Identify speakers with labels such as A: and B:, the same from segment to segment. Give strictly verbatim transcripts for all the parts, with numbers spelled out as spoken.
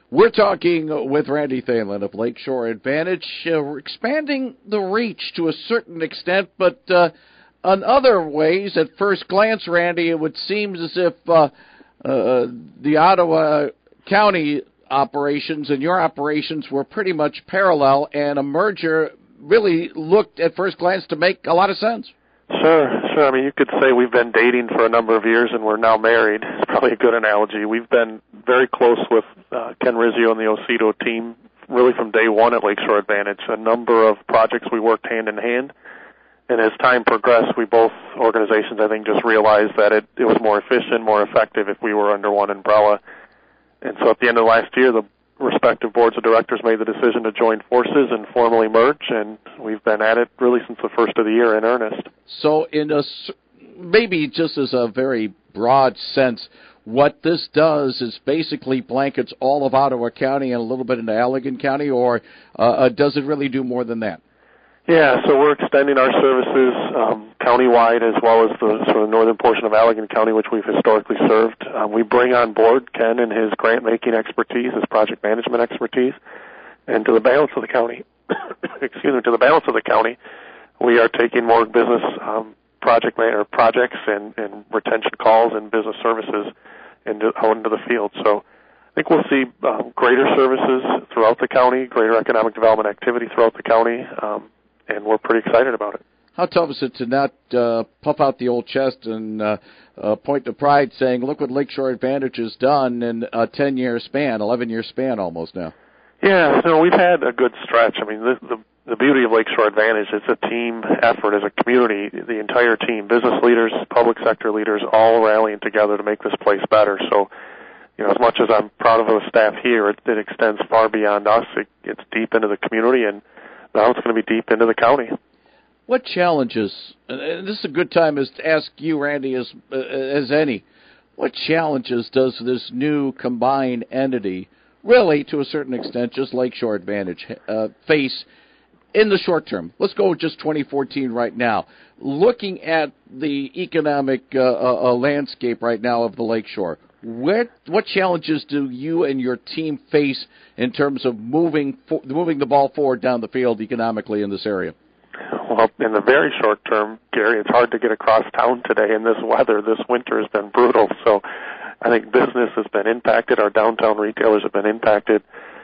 A: We're talking with Randy Thalen of Lakeshore Advantage. Uh, we're expanding the reach to a certain extent, but uh, on other ways, at first glance, Randy, it would seem as if uh, uh, the Ottawa County operations and your operations were pretty much parallel, and a merger really looked at first glance to make a lot of sense.
B: Sure, sure. I mean, you could say we've been dating for a number of years and we're now married. It's probably a good analogy. We've been very close with uh, Ken Rizzio and the Ocedo team really from day one at Lakeshore Advantage. A number of projects we worked hand in hand. And as time progressed, we both organizations, I think, just realized that it, it was more efficient, more effective if we were under one umbrella. And so at the end of last year, the respective boards of directors made the decision to join forces and formally merge, and we've been at it really since the first of the year in earnest.
A: So in a, maybe just as a very broad sense, what this does is basically blankets all of Ottawa County and a little bit into Allegan County, or uh, does it really do more than that?
B: Yeah, so we're extending our services um, countywide as well as the sort of northern portion of Allegan County, which we've historically served. Um, we bring on board Ken and his grant-making expertise, his project management expertise, and to the balance of the county, excuse me, to the balance of the county, we are taking more business um, project man- or projects and, and retention calls and business services into, out into the field. So I think we'll see um, greater services throughout the county, greater economic development activity throughout the county. Um, And we're pretty excited about it.
A: How tough is it to not uh, puff out the old chest and uh, uh, point to pride saying, look what Lakeshore Advantage has done in a ten-year span, eleven-year span almost now?
B: Yeah, so we've had a good stretch. I mean, the, the, the beauty of Lakeshore Advantage is a team effort as a community, the entire team, business leaders, public sector leaders, all rallying together to make this place better. So, you know, as much as I'm proud of the staff here, it, it extends far beyond us. It, it's deep into the community, and now it's going to be deep into the county.
A: What challenges, and this is a good time as to ask you, Randy, as uh, as any, what challenges does this new combined entity, really to a certain extent, just Lakeshore Advantage, uh, face in the short term? Let's go with just twenty fourteen right now. Looking at the economic uh, uh, landscape right now of the Lakeshore, What what challenges do you and your team face in terms of moving for, moving the ball forward down the field economically in this area?
B: Well, in the very short term, Gary, it's hard to get across town today in this weather. This winter has been brutal, so I think business has been impacted. Our downtown retailers have been impacted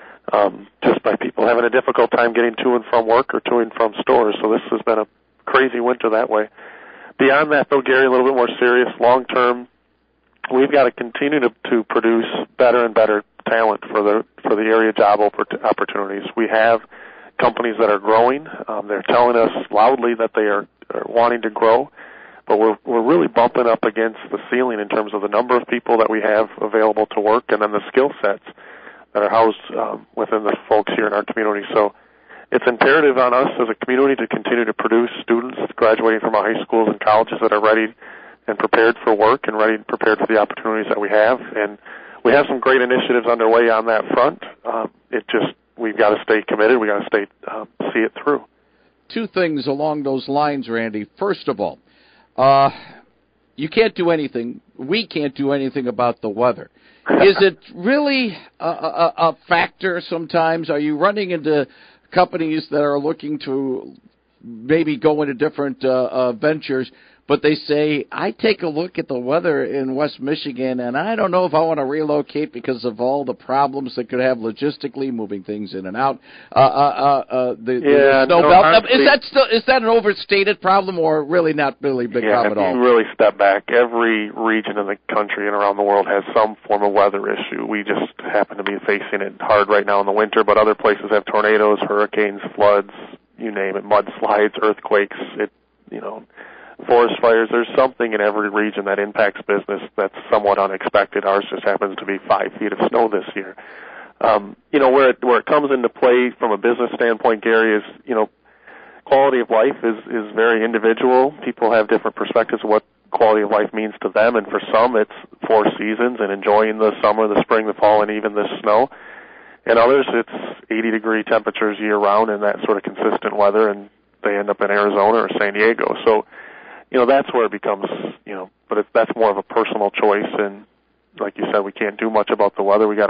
B: um, just by people having a difficult time getting to and from work or to and from stores. So this has been a crazy winter that way. Beyond that, though, Gary, a little bit more serious, long term, we've got to continue to, to produce better and better talent for the for the area job opportunities. We have companies that are growing. Um, they're telling us loudly that they are, are wanting to grow, but we're we're really bumping up against the ceiling in terms of the number of people that we have available to work, and then the skill sets that are housed um, within the folks here in our community. So it's imperative on us as a community to continue to produce students graduating from our high schools and colleges that are ready and prepared for work and ready and prepared for the opportunities that we have. And we have some great initiatives underway on that front. Um, it just, we've got to stay committed. We've got to stay, uh, see it through.
A: Two things along those lines, Randy. First of all, uh, you can't do anything. We can't do anything about the weather. Is it really a, a, a factor sometimes? Are you running into companies that are looking to maybe go into different uh, uh, ventures, but they say, I take a look at the weather in West Michigan, and I don't know if I want to relocate because of all the problems that could have logistically moving things in and out. Uh, uh, uh, uh, the,
B: yeah,
A: the snow
B: no,
A: belt.
B: honestly,
A: is that still is that an overstated problem, or really not really a big
B: yeah,
A: problem at all?
B: If you really step back, every region in the country and around the world has some form of weather issue. We just happen to be facing it hard right now in the winter, but other places have tornadoes, hurricanes, floods, you name it, mudslides, earthquakes, it, you know, forest fires. There's something in every region that impacts business that's somewhat unexpected. Ours just happens to be five feet of snow this year. Um, you know, where it, where it comes into play from a business standpoint, Gary, is, you know, quality of life is, is very individual. People have different perspectives of what quality of life means to them, and for some it's four seasons and enjoying the summer, the spring, the fall, and even the snow. And others, it's eighty degree temperatures year-round and that sort of consistent weather, and they end up in Arizona or San Diego. So, you know, that's where it becomes, you know, but it's, that's more of a personal choice. And like you said, we can't do much about the weather. We got to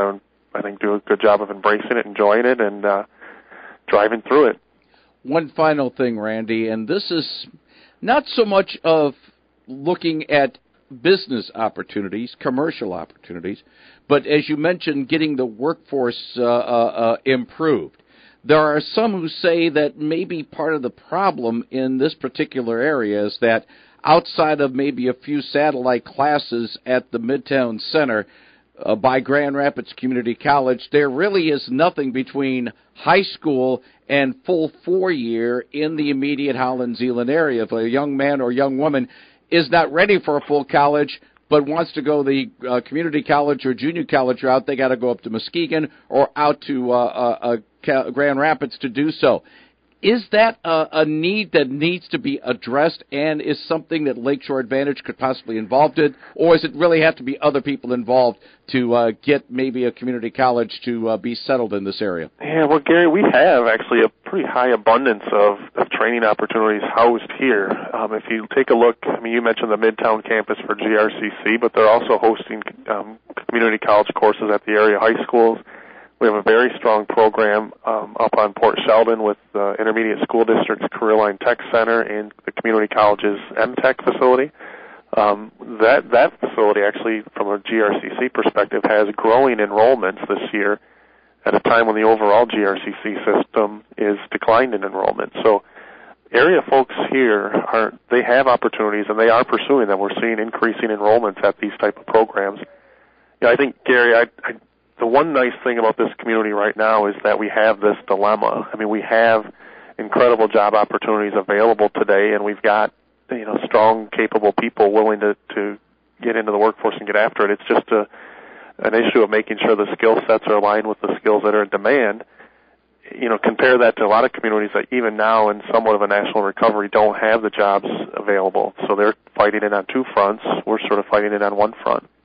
B: I think, do a good job of embracing it, enjoying it, and uh, driving through it.
A: One final thing, Randy, and this is not so much of looking at business opportunities, commercial opportunities, but as you mentioned, getting the workforce uh, uh, uh, improved. There are some who say that maybe part of the problem in this particular area is that outside of maybe a few satellite classes at the Midtown Center uh, by Grand Rapids Community College, there really is nothing between high school and full four-year in the immediate Holland-Zeeland area. If a young man or young woman is not ready for a full college but wants to go the uh, community college or junior college route, they got to go up to Muskegon or out to uh, uh, uh, Grand Rapids to do so. Is that a, a need that needs to be addressed, and is something that Lakeshore Advantage could possibly involved in, or does it really have to be other people involved to uh, get maybe a community college to uh, be settled in this area?
B: Yeah, well, Gary, we have actually a pretty high abundance of, of training opportunities housed here. Um, if you take a look, I mean, you mentioned the Midtown campus for G R C C, but they're also hosting um, community college courses at the area high schools. We have a very strong program um, up on Port Sheldon with the Intermediate School District's Career Line Tech Center and the community college's M Tech facility. Um, that that facility actually, from a G R C C perspective, has growing enrollments this year at a time when the overall G R C C system is declined in enrollment. So area folks here, are they have opportunities, and they are pursuing them. We're seeing increasing enrollments at these type of programs. Yeah, I think, Gary, I, I the one nice thing about this community right now is that we have this dilemma. I mean, we have incredible job opportunities available today, and we've got, you know, strong, capable people willing to, to get into the workforce and get after it. It's just a, an issue of making sure the skill sets are aligned with the skills that are in demand. You know, compare that to a lot of communities that even now in somewhat of a national recovery don't have the jobs available. So they're fighting it on two fronts. We're sort of fighting it on one front.